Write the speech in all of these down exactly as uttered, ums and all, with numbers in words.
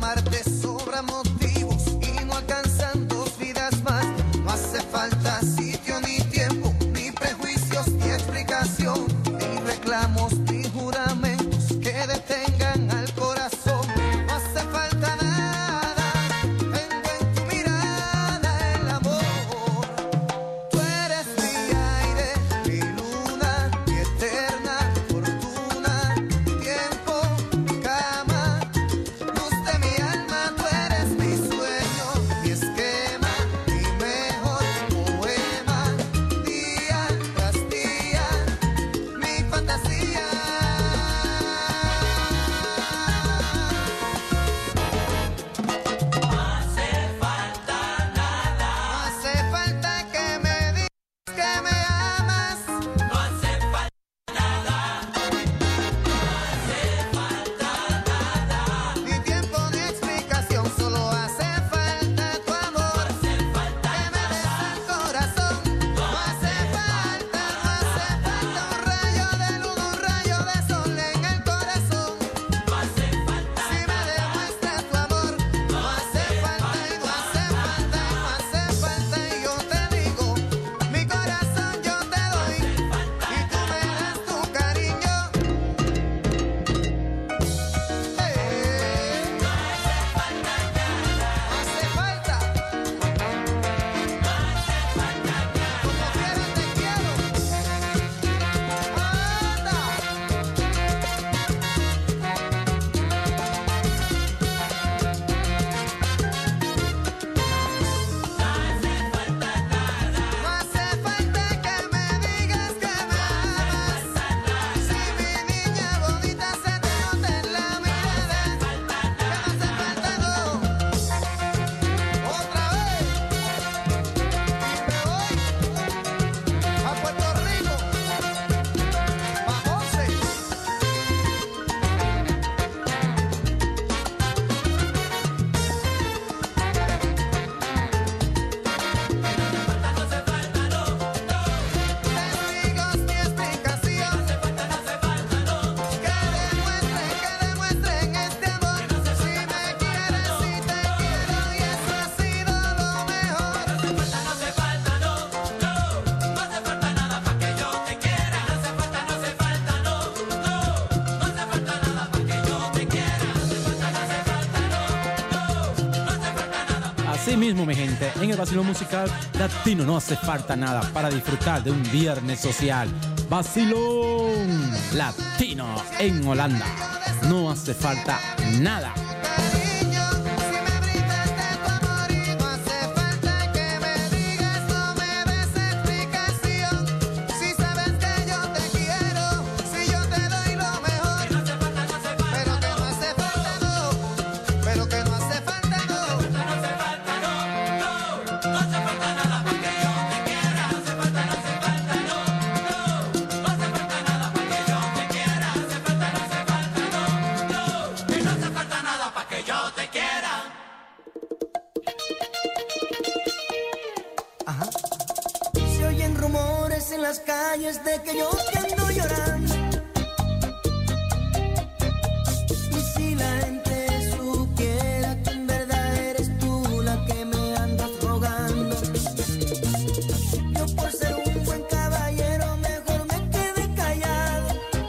parte sobra motivos y no alcanzan dos vidas más. No hace falta sitio ni tiempo, ni prejuicios ni explicación, ni reclamos ni juramentos que detengan al corazón. No hace falta nada, tengo en tu mirada el amor. Tú eres mi aire, mi luna, mi eterna fortuna, tiempo, cama, luz de mi alma. Tú eres mi sueño, mi esquema, mi mejor poema, día tras día, mi fantasía. No hace falta que me digas que me amas. No hace falta nada. Ni tiempo ni explicación, solo hace falta tu amor. Que me des el corazón. No hace falta, no hace falta un rayo de luz, un rayo de sol en el corazón. Si me demuestras tu amor, no hace falta y no hace falta y no hace falta. Y yo te digo, mi corazón yo te doy y tú me das tu cariño. Eh, No hace falta nada. No hace falta. Como quiera te quiero. Anda. No hace falta que me digas que me amas. Si mi niña bonita se te nota en la mirada, que no hace falta no. Otra vez. Y me voy a Puerto Rico, pa' José. Testigos ni explicación. Que demuestren, que demuestren este amor. Si me quieres, si te quiero, y eso ha sido lo mejor. No hace falta, no hace falta, no, no. No hace falta nada pa' que yo te quiera. No hace falta, no hace falta, no, no. No hace falta nada pa' que yo te quiera. No hace falta, no hace falta, no, no. No hace falta nada. Así mismo, mi gente, en el vacilón musical latino no hace falta nada para disfrutar de un viernes social. Vacilón latino en Holanda. No hace falta nada. Cariño, si me brindas de tu amor y no hace falta que me digas, no me des explicación. Si sabes que yo te quiero, si yo te doy lo mejor. No hace falta, no hace falta, pero que no hace falta no, pero que no hace falta no. No hace falta no, no, no hace falta nada pa' que yo te quiera. No hace falta, no hace falta no, no, no hace falta nada pa' que yo te quiera. No hace falta, no hace falta no, no, y no hace falta nada pa' que yo te quiera. Se oyen rumores en las calles de que yo te ando llorando. Y si la gente supiera que en verdad eres tú la que me andas rogando, yo por ser un buen caballero mejor me quedé callado.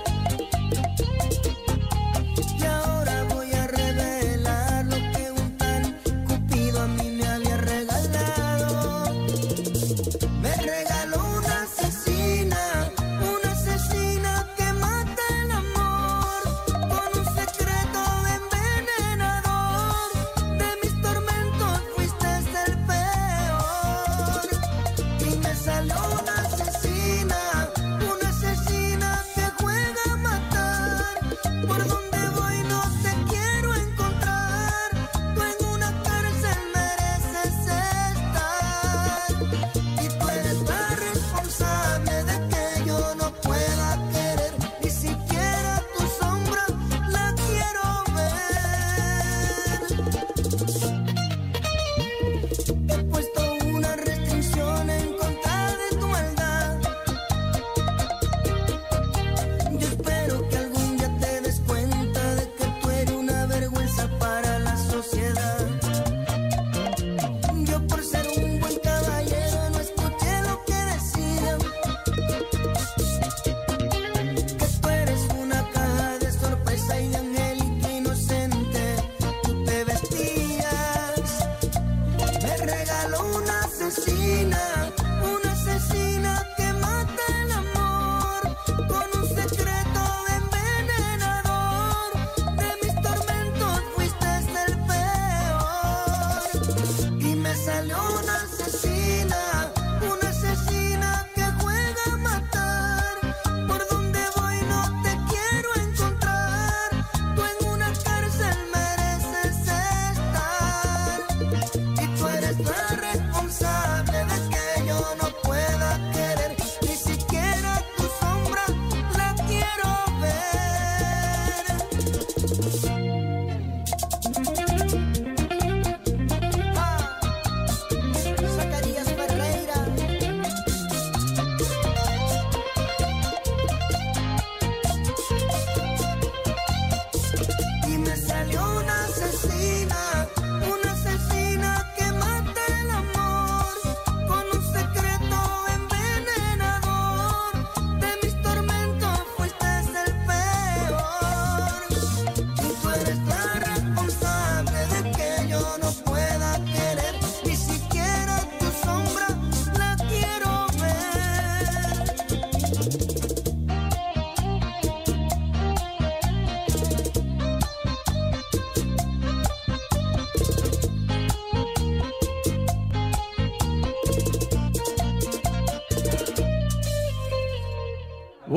Y ahora voy a revelar lo que un tal Cupido a mí me había regalado. Me regaló una asesina, una asesina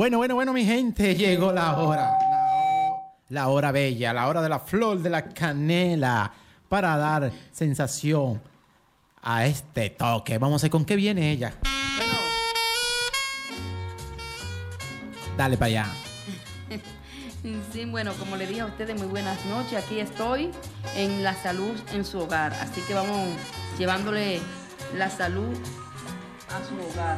Bueno, bueno, bueno, mi gente, llegó la hora. La, la hora bella, la hora de la flor de la canela para dar sensación a este toque. Vamos a ver con qué viene ella. Bueno. Dale para allá. Sí, bueno, como le dije a ustedes, muy buenas noches. Aquí estoy en La Salud en su hogar. Así que vamos llevándole la salud a su hogar.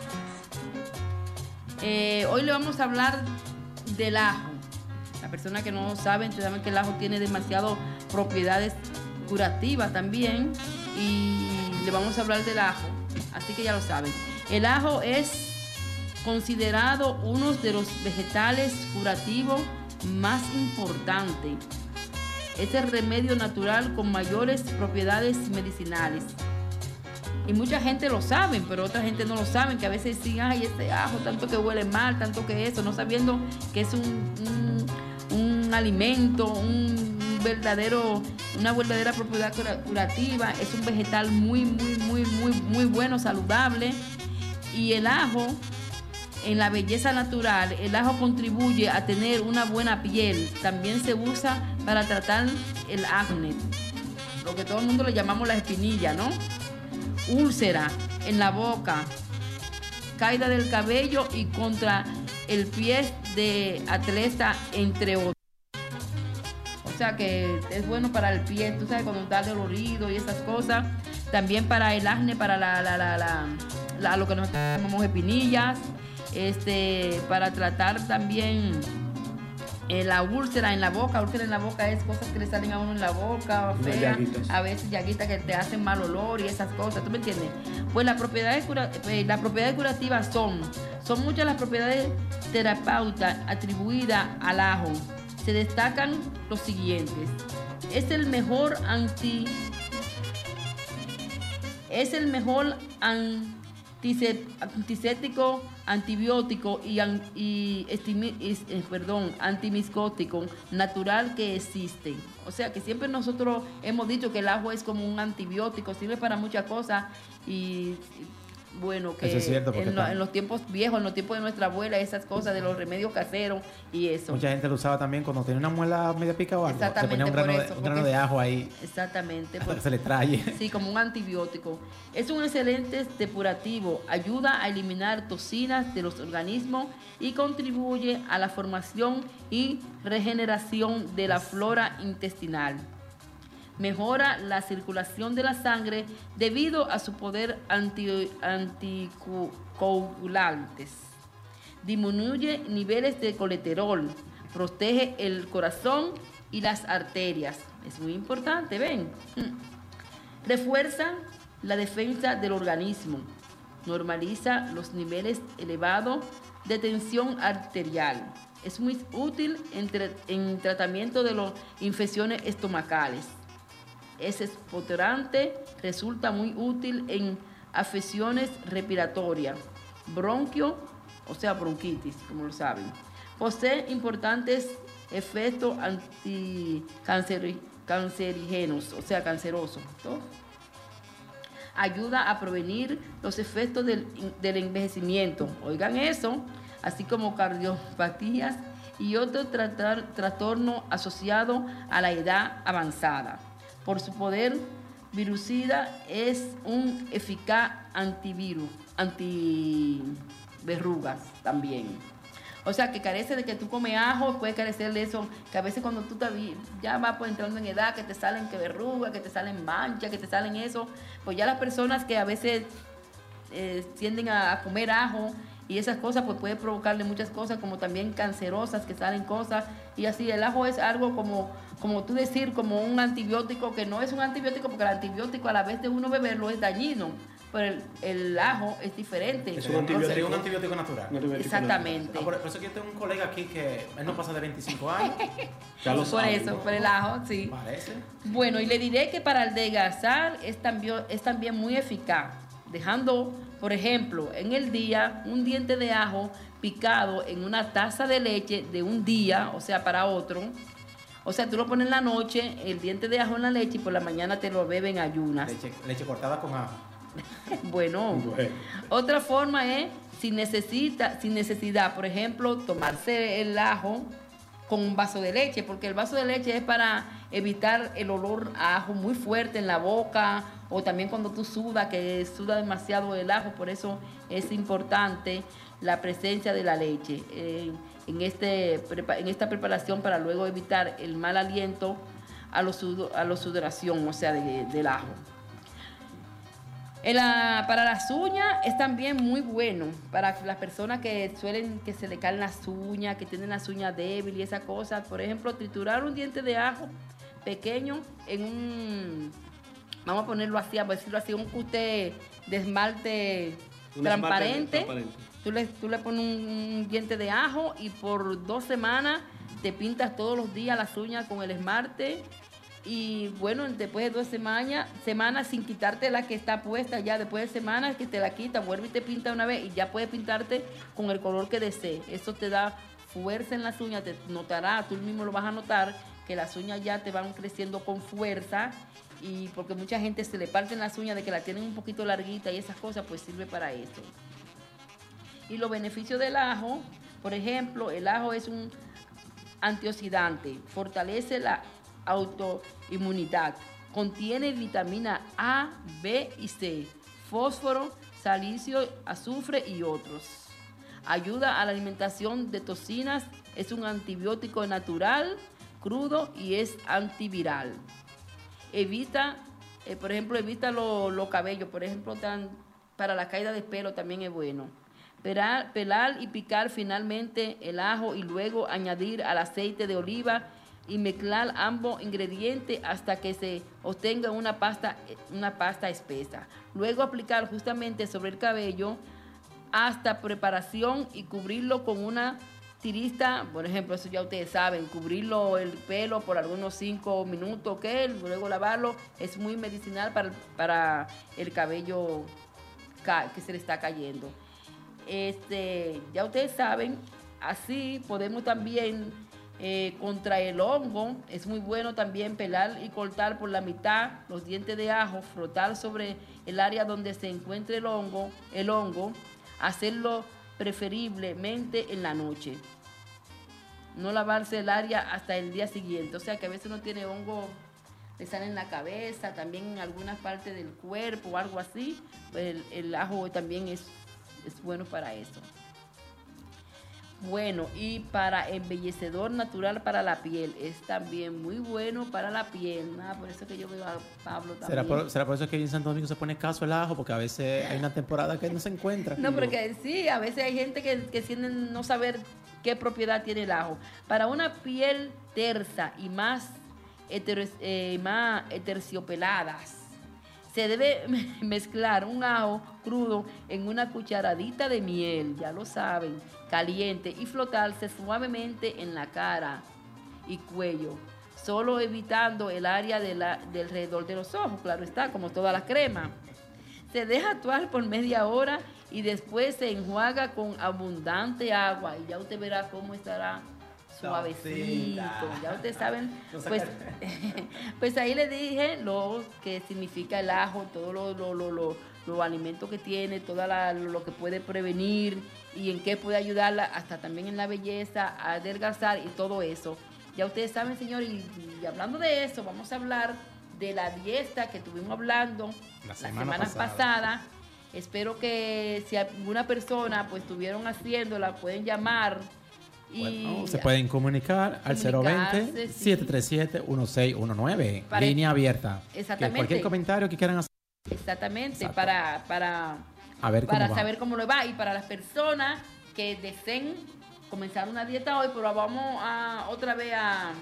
Eh, hoy le vamos a hablar del ajo. Las personas que no saben, saben que el ajo tiene demasiadas propiedades curativas también. Y le vamos a hablar del ajo. Así que ya lo saben. El ajo es considerado uno de los vegetales curativos más importantes. Es el remedio natural con mayores propiedades medicinales. Y mucha gente lo sabe, pero otra gente no lo sabe, que a veces dicen, ay, este ajo, tanto que huele mal, tanto que eso, no sabiendo que es un, un, un alimento, un verdadero, una verdadera propiedad curativa. Es un vegetal muy, muy, muy, muy, muy bueno, saludable. Y el ajo, en la belleza natural, el ajo contribuye a tener una buena piel. También se usa para tratar el acné, lo que todo el mundo le llamamos la espinilla, ¿no? Úlcera en la boca, caída del cabello y contra el pie de atleta, entre otros. O sea que es bueno para el pie, tú sabes, cuando está dolorido y esas cosas. También para el acné, para la, la, la, la, la lo que nosotros llamamos espinillas. Este, para tratar también eh, la úlcera en la boca. Úlcera en la boca es cosas que le salen a uno en la boca, fea, a veces llaguitas que te hacen mal olor y esas cosas, ¿tú me entiendes? Pues las propiedades, cura, eh, las propiedades curativas son, son muchas las propiedades terapéuticas atribuidas al ajo. Se destacan los siguientes: es el mejor anti, es el mejor anti antiséptico, antibiótico y, y estimi, es, eh, perdón, antimiscótico natural que existe. O sea que siempre nosotros hemos dicho que el ajo es como un antibiótico, sirve para muchas cosas. Y bueno, que eso es cierto, en, lo, en los tiempos viejos, en los tiempos de nuestra abuela, esas cosas de los remedios caseros y eso. Mucha gente lo usaba también cuando tenía una muela media pica o algo. Exactamente, se ponía un grano, eso, de, un grano de ajo ahí. Exactamente. Hasta que se le trae. Sí, como un antibiótico. Es un excelente depurativo, ayuda a eliminar toxinas de los organismos y contribuye a la formación y regeneración de la flora intestinal. Mejora la circulación de la sangre debido a su poder anti, anticoagulantes. Disminuye niveles de colesterol, protege el corazón y las arterias. Es muy importante, ¿ven? Refuerza la defensa del organismo. Normaliza los niveles elevados de tensión arterial. Es muy útil en, tra- en tratamiento de las infecciones estomacales. Es expectorante, resulta muy útil en afecciones respiratorias, bronquio, o sea, bronquitis, como lo saben. Posee importantes efectos anticancerígenos, o sea, cancerosos, ¿no? Ayuda a prevenir los efectos del, del envejecimiento, oigan eso, así como cardiopatías y otros trastornos asociados a la edad avanzada. Por su poder virucida es un eficaz antivirus, antiverrugas también. O sea, que carece de que tú comes ajo, puede carecer de eso, que a veces cuando tú te, ya vas pues, entrando en edad, que te salen que verrugas, que te salen manchas, que te salen eso, pues ya las personas que a veces eh, tienden a, a comer ajo y esas cosas, pues puede provocarle muchas cosas, como también cancerosas, que salen cosas, y así el ajo es algo como, como tú decir, como un antibiótico, que no es un antibiótico, porque el antibiótico a la vez de uno beberlo es dañino, pero el, el ajo es diferente. Es un antibiótico, sería un antibiótico natural. Un antibiótico Exactamente. Natural. Ah, por, por eso que yo tengo un colega aquí que él no pasa de veinticinco años. Ya lo por sabe, eso, ¿no? Por el ajo, sí. Parece. Bueno, y le diré que para adelgazar es también, es también muy eficaz, dejando, por ejemplo, en el día un diente de ajo picado en una taza de leche de un día, o sea, para otro. O sea, tú lo pones en la noche, el diente de ajo en la leche, y por la mañana te lo beben en ayunas. Leche, leche cortada con ajo. Bueno, Bueno. otra forma es sin necesita, sin necesidad, por ejemplo, tomarse el ajo con un vaso de leche, porque el vaso de leche es para evitar el olor a ajo muy fuerte en la boca, o también cuando tú sudas, que suda demasiado el ajo, por eso es importante la presencia de la leche eh, en, este, en esta preparación para luego evitar el mal aliento a la a lo sudoración, o sea, de, del ajo. En la, para las uñas es también muy bueno para las personas que suelen que se le caen las uñas, que tienen las uñas débiles y esas cosas. Por ejemplo, triturar un diente de ajo pequeño en un, vamos a ponerlo así, a decirlo así, un cute de esmalte Un transparente. esmalte transparente. Tú le, tú le pones un, un diente de ajo y por dos semanas te pintas todos los días las uñas con el esmalte. Y bueno, después de dos semanas, semanas sin quitarte la que está puesta, ya después de semanas que te la quita, vuelve y te pinta una vez y ya puedes pintarte con el color que desees. Eso te da fuerza en las uñas, te notará, tú mismo lo vas a notar, que las uñas ya te van creciendo con fuerza, y porque mucha gente se le parten las uñas de que la tienen un poquito larguita y esas cosas, pues sirve para eso. Y los beneficios del ajo, por ejemplo, el ajo es un antioxidante, fortalece la autoinmunidad, contiene vitamina A, B y C, fósforo, silicio, azufre y otros. Ayuda a la alimentación de toxinas, es un antibiótico natural, crudo y es antiviral. Evita, eh, por ejemplo, evita los lo cabellos, por ejemplo, tan, para la caída de pelo también es bueno. Pelar, pelar y picar finalmente el ajo y luego añadir al aceite de oliva y mezclar ambos ingredientes hasta que se obtenga una pasta, una pasta espesa. Luego aplicar justamente sobre el cabello hasta preparación y cubrirlo con una tirista, por ejemplo, eso ya ustedes saben, cubrirlo el pelo por algunos cinco minutos, ¿ok? Luego lavarlo, es muy medicinal para, para el cabello que se le está cayendo. Este, ya ustedes saben, así podemos también eh, contra el hongo, es muy bueno también pelar y cortar por la mitad los dientes de ajo, frotar sobre el área donde se encuentre el hongo, el hongo, hacerlo preferiblemente en la noche. No lavarse el área hasta el día siguiente, o sea que a veces uno tiene hongo, le sale en la cabeza, también en algunas partes del cuerpo o algo así, pues el, el ajo también es es bueno para eso. Bueno, y para embellecedor natural para la piel, es también muy bueno para la piel, ¿no? Por eso que yo veo a Pablo también. ¿Será por, ¿Será por eso que en Santo Domingo se pone escaso el ajo? Porque a veces hay una temporada que no se encuentra. No, porque sí, a veces hay gente que, que tienen no saber qué propiedad tiene el ajo. Para una piel tersa y más, heter, eh, más terciopeladas, se debe mezclar un ajo crudo en una cucharadita de miel, ya lo saben, caliente, y flotarse suavemente en la cara y cuello, solo evitando el área de la, del alrededor de los ojos, claro está, como toda la crema. Se deja actuar por media hora y después se enjuaga con abundante agua y ya usted verá cómo estará suavecito, ya ustedes saben, pues, pues ahí le dije lo que significa el ajo, todos los lo, lo, lo, lo alimentos que tiene, todo lo que puede prevenir y en qué puede ayudarla, hasta también en la belleza, a adelgazar y todo eso. Ya ustedes saben, señor, y, y hablando de eso, vamos a hablar de la dieta que estuvimos hablando la semana, la semana pasada. pasada. Espero que si alguna persona pues estuvieron haciéndola, pueden llamar. Y bueno, se pueden comunicar al cero veinte, siete tres siete, uno seis uno nueve, para línea abierta. Exactamente. Que cualquier comentario que quieran hacer. Exactamente, Exacto. para, para, A ver para cómo saber cómo le va. Y para las personas que deseen comenzar una dieta hoy, pero vamos a otra vez a...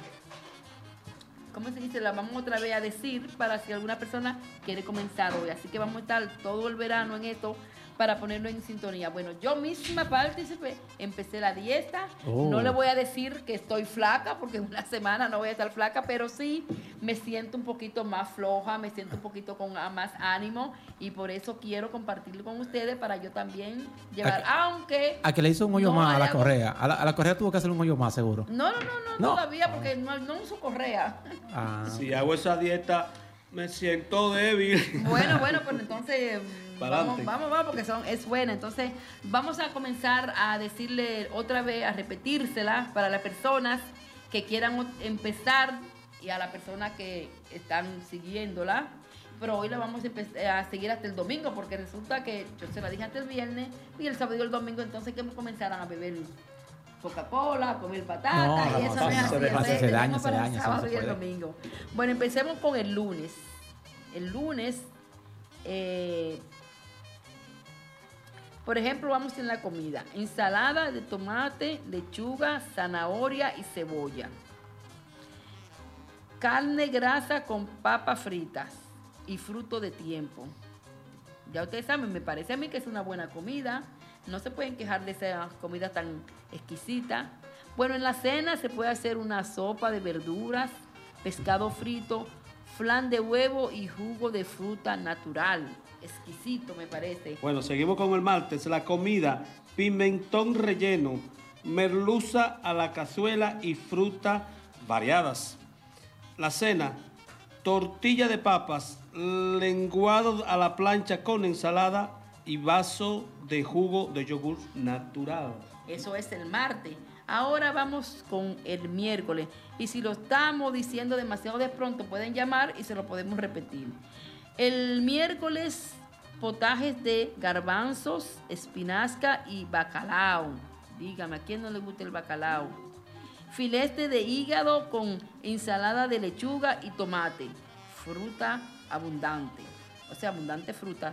¿Cómo se dice? La vamos otra vez a decir para si alguna persona quiere comenzar hoy. Así que vamos a estar todo el verano en esto para ponerlo en sintonía. Bueno, yo misma participé, empecé la dieta. Oh. No le voy a decir que estoy flaca, porque en una semana no voy a estar flaca, pero sí me siento un poquito más floja, me siento un poquito con más ánimo, y por eso quiero compartirlo con ustedes para yo también llevar, a, aunque... A que le hizo un hoyo no más a la hago... correa. A la, a la correa tuvo que hacer un hoyo más, seguro. No, no, no, no, no. todavía, porque no, no uso correa. Ah. Si hago esa dieta Me siento débil. Bueno, bueno, pues entonces vamos, Pa'lante. vamos, vamos, porque son, es buena. Entonces vamos a comenzar a decirle otra vez, a repetírsela para las personas que quieran o- empezar y a las personas que están siguiéndola. Pero hoy la vamos a, empe- a seguir hasta el domingo, porque resulta que yo se la dije hasta el viernes y el sábado y el domingo, entonces que comenzaran a beber Coca-Cola, a comer patata, No, y no, eso no, no es se así. ve- Entonces, se daña, tenemos se para daña, el eso sábado no se y el puede. domingo. Bueno, empecemos con el lunes. El lunes, eh, por ejemplo, vamos en la comida. Ensalada de tomate, lechuga, zanahoria y cebolla. Carne grasa con papas fritas y fruto de tiempo. Ya ustedes saben, me parece a mí que es una buena comida. No se pueden quejar de esa comida tan exquisita. Bueno, en la cena se puede hacer una sopa de verduras, pescado frito, flan de huevo y jugo de fruta natural. Exquisito, me parece. Bueno, seguimos con el martes. La comida, pimentón relleno, merluza a la cazuela y frutas variadas. La cena, tortilla de papas, lenguado a la plancha con ensalada y vaso de jugo de yogur natural. Eso es el martes. Ahora vamos con el miércoles. Y si lo estamos diciendo demasiado de pronto, pueden llamar y se lo podemos repetir. El miércoles, potajes de garbanzos, espinaca y bacalao. Dígame, ¿a quién no le gusta el bacalao? Filete de hígado con ensalada de lechuga y tomate. Fruta abundante. O sea, abundante fruta.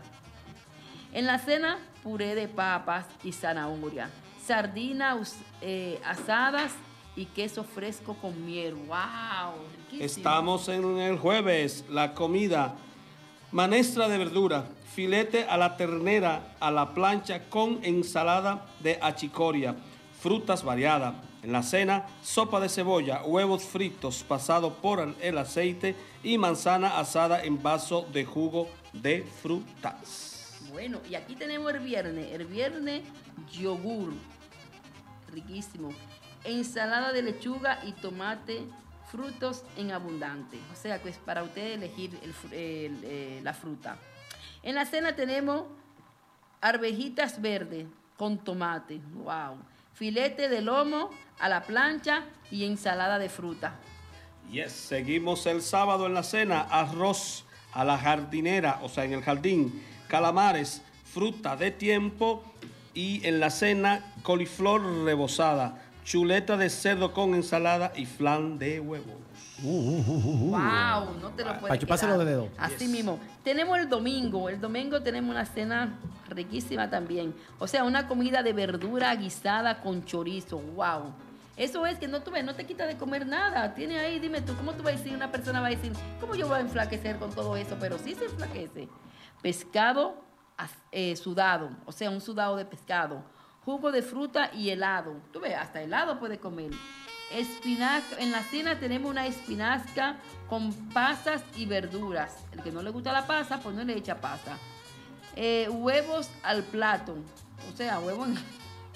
En la cena, puré de papas y zanahoria. Sardinas eh, asadas y queso fresco con miel. ¡Wow! Riquísimo. Estamos en el jueves. La comida, manestra de verdura, filete a la ternera a la plancha con ensalada de achicoria, frutas variadas. En la cena, sopa de cebolla, huevos fritos pasado por el aceite y manzana asada en vaso de jugo de frutas. Bueno, y aquí tenemos el viernes. El viernes, yogur. Riquísimo. Ensalada de lechuga y tomate, frutos en abundante. O sea, que es para usted elegir el fr- el, eh, la fruta. En la cena tenemos arvejitas verdes con tomate. Wow. Filete de lomo a la plancha y ensalada de fruta. Yes, seguimos el sábado en la cena, arroz a la jardinera, o sea, en el jardín, calamares, fruta de tiempo y en la cena, coliflor rebozada, chuleta de cerdo con ensalada y flan de huevos. Wow, no te lo puedes Pa' chuparse quedar. los dedos. Así mismo. Tenemos el domingo. El domingo tenemos una cena riquísima también. O sea, una comida de verdura guisada con chorizo. Wow. Eso es que no tú ves, no te quita de comer nada. Tiene ahí, dime tú, ¿cómo tú vas a decir? Una persona va a decir, ¿cómo yo voy a enflaquecer con todo eso? Pero sí se enflaquece. Pescado as- eh, sudado, o sea, un sudado de pescado. Jugo de fruta y helado. Tú ves, hasta helado puede comer. Espinaca, en la cena tenemos una espinaca con pasas y verduras. El que no le gusta la pasa, pues no le echa pasa. Eh, huevos al plato. O sea, huevos en-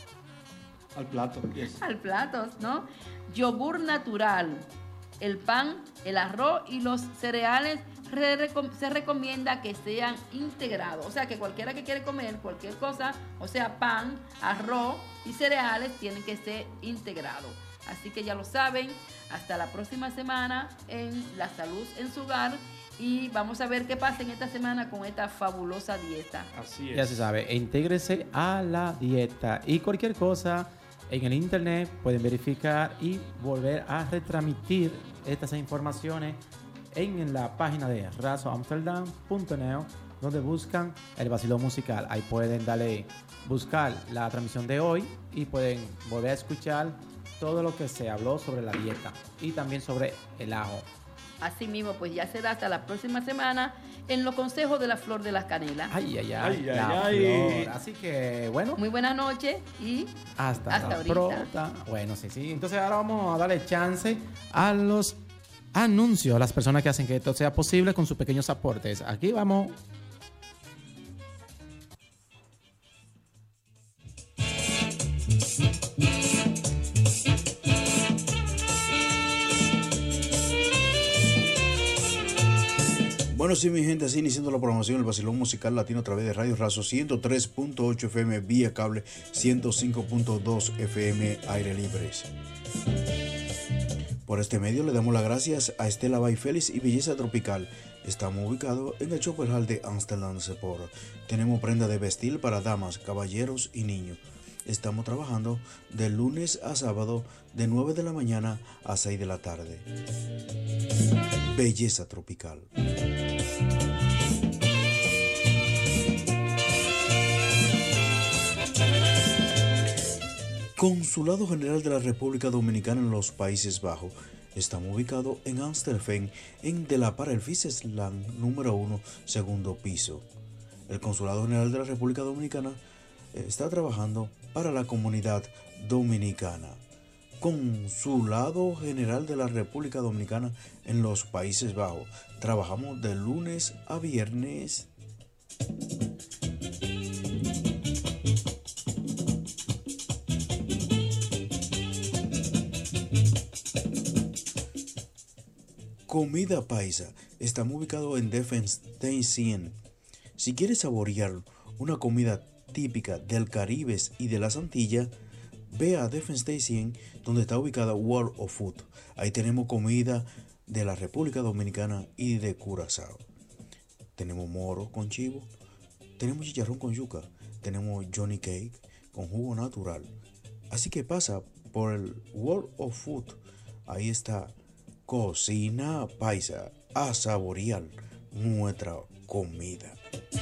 Al plato, yes. al plato, ¿no? Yogur natural. El pan, el arroz y los cereales re- recom- se recomienda que sean integrados. O sea, que cualquiera que quiere comer cualquier cosa, o sea, pan, arroz y cereales, tienen que ser integrados. Así que ya lo saben, hasta la próxima semana en La Salud en su Hogar y vamos a ver qué pasa en esta semana con esta fabulosa dieta. Así es. Ya se sabe, intégrese a la dieta y cualquier cosa en el internet pueden verificar y volver a retransmitir estas informaciones en la página de razo amsterdam punto net donde buscan el vacilón musical. Ahí pueden darle buscar la transmisión de hoy y pueden volver a escuchar todo lo que se habló sobre la dieta y también sobre el ajo. Así mismo, pues ya será hasta la próxima semana en los consejos de la flor de las canelas. Ay, ay, ay, Ay, la ay, ay. flor. Así que, bueno, Muy buenas noches y hasta, hasta la ahorita. próxima. Bueno, sí, sí. Entonces ahora vamos a darle chance a los anuncios, a las personas que hacen que esto sea posible con sus pequeños aportes. Aquí vamos. Bueno, sí, mi gente, así iniciando la programación del Vacilón Musical Latino a través de Radio Razo ciento tres punto ocho F M vía cable, ciento cinco punto dos F M aire libres. Por este medio le damos las gracias a Estela Bay Félix y Belleza Tropical. Estamos ubicados en el Chopper Hall de Amsterdam Sepor. Tenemos prenda de vestir para damas, caballeros y niños. Estamos trabajando de lunes a sábado de nueve de la mañana a seis de la tarde. Belleza Tropical. Consulado General de la República Dominicana en los Países Bajos. Estamos ubicados en Amstelveen, en De la Para el Viceland número uno, segundo piso. El Consulado General de la República Dominicana está trabajando para la comunidad dominicana. Consulado General de la República Dominicana en los Países Bajos. Trabajamos de lunes a viernes. Comida paisa. Estamos ubicados en Defense Station. Si quieres saborear una comida típica del Caribe y de las Antillas, ve a Defense Station, donde está ubicada World of Food. Ahí tenemos comida de la República Dominicana y de Curazao. Tenemos moro con chivo, tenemos chicharrón con yuca, tenemos Johnny Cake con jugo natural. Así que pasa por el World of Food. Ahí está Cocina Paisa, a saborear nuestra comida.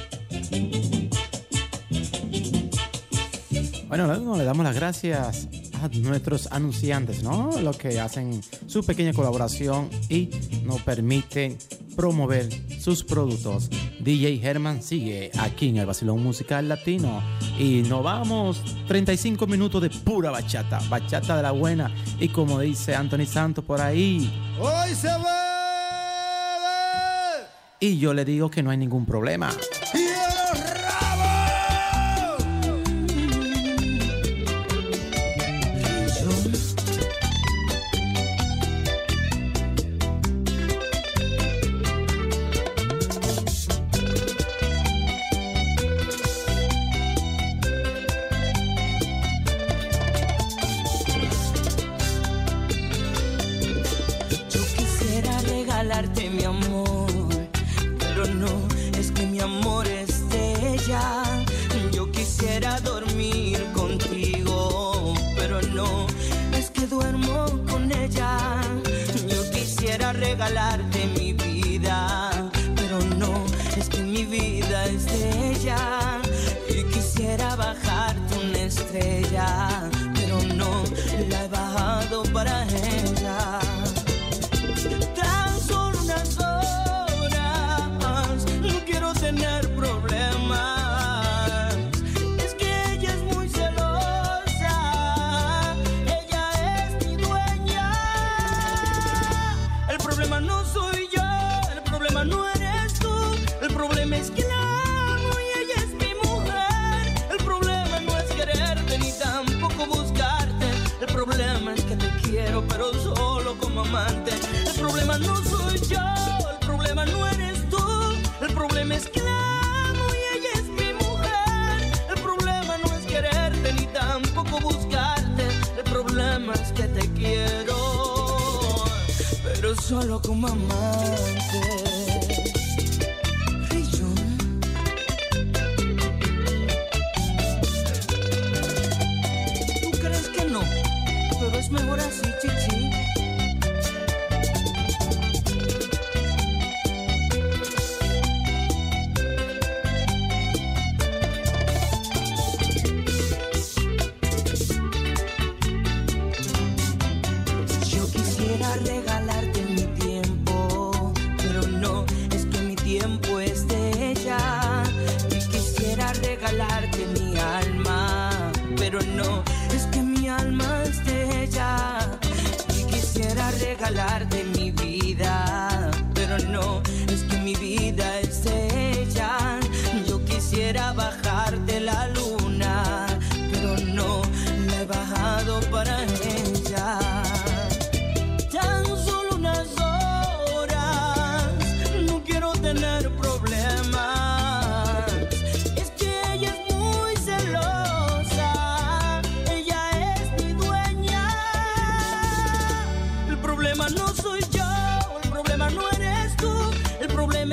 Bueno, le damos las gracias a nuestros anunciantes, ¿no? Los que hacen su pequeña colaboración y nos permiten promover sus productos. D J Herman sigue aquí en el Vacilón Musical Latino y nos vamos treinta y cinco minutos de pura bachata, bachata de la buena, y como dice Anthony Santos por ahí, hoy se ve. Y yo le digo que no hay ningún problema. Mi amor, pero no, es que mi amor es de ella. Yo quisiera dormir contigo, pero no, es que duermo con ella. Yo quisiera regalarte mi vida, pero no, es que mi vida es de ella. Y quisiera bajarte una estrella, pero no, la he bajado para ella. Tener problemas, es que ella es muy celosa, ella es mi dueña. El problema no soy yo, el problema no eres tú, el problema es que la amo y ella es mi mujer. El problema no es quererte ni tampoco buscarte, el problema es que te quiero pero solo como amante. El problema no soy yo, el problema no eres tú, el problema es que la amo y ella es mi mujer. El problema no es quererte ni tampoco buscarte, el problema es que te quiero, pero solo como amante. ¿Tú crees que no? Pero es mejor así, chichi. Regalarte mi tiempo, pero no, es que mi tiempo es de ella. Y quisiera regalarte mi alma, pero no, es que mi alma es de ella. Y quisiera regalarte mi vida, pero no, es que mi vida es de ella. Yo quisiera bajarte la luna, pero no, la he bajado para ella. Tan solo unas horas, no quiero tener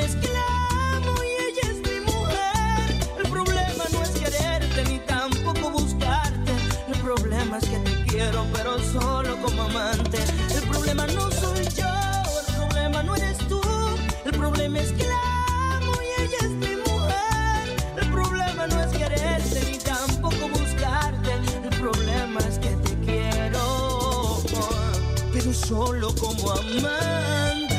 es que la amo y ella es mi mujer. El problema no es quererte ni tampoco buscarte. El problema es que te quiero pero solo como amante. El problema no soy yo, el problema no eres tú. El problema es que la amo y ella es mi mujer. El problema no es quererte ni tampoco buscarte. El problema es que te quiero pero solo como amante.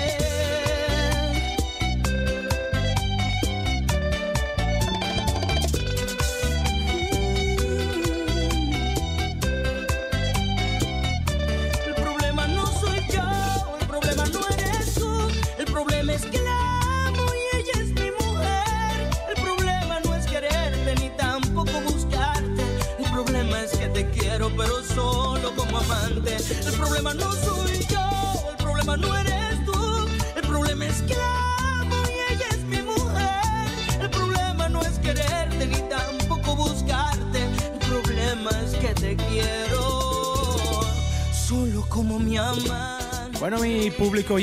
El problema no soy yo, el problema no eres tú. El problema es que la amo y ella es mi mujer. El problema no es quererte ni tampoco buscarte. El problema es que te quiero pero solo como amante. El problema no soy yo, el problema no eres tú. El problema es que la amo y ella es mi mujer. El problema no es quererte ni tampoco buscarte. El problema es que te quiero solo como mi amante. Bueno, mi público